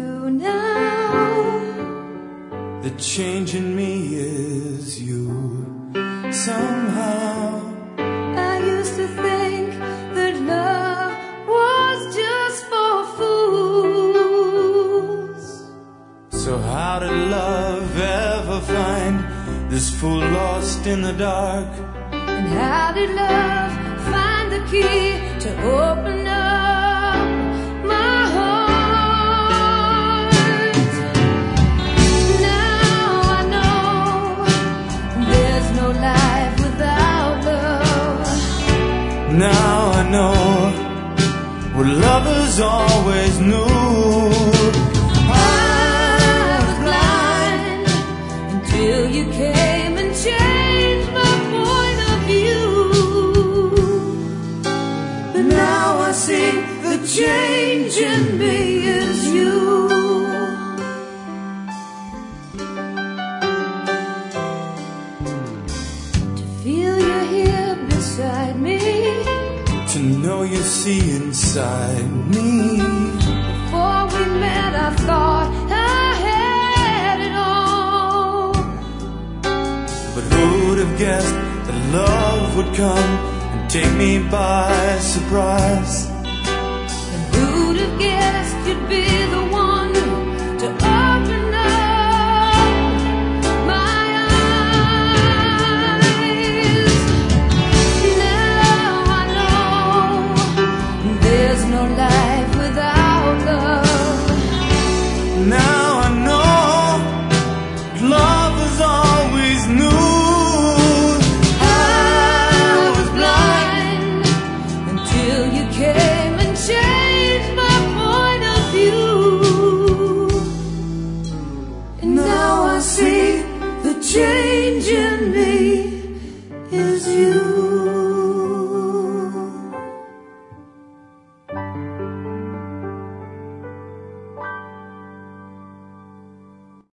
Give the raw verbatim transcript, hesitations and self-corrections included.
you now. The change in me is you. Somehow I used to think that love was just for fools. So how did love ever find this fool lost in the dark? And how did love find the key to open up my heart? Now I know there's no life without love. Now I know what lovers always knew. Till you came and changed my point of view. But now I see the change in me is you. To feel you're here beside me, To know you see inside me. before we met I thought I had it all. But who'd have guessed that love would come and take me by surprise?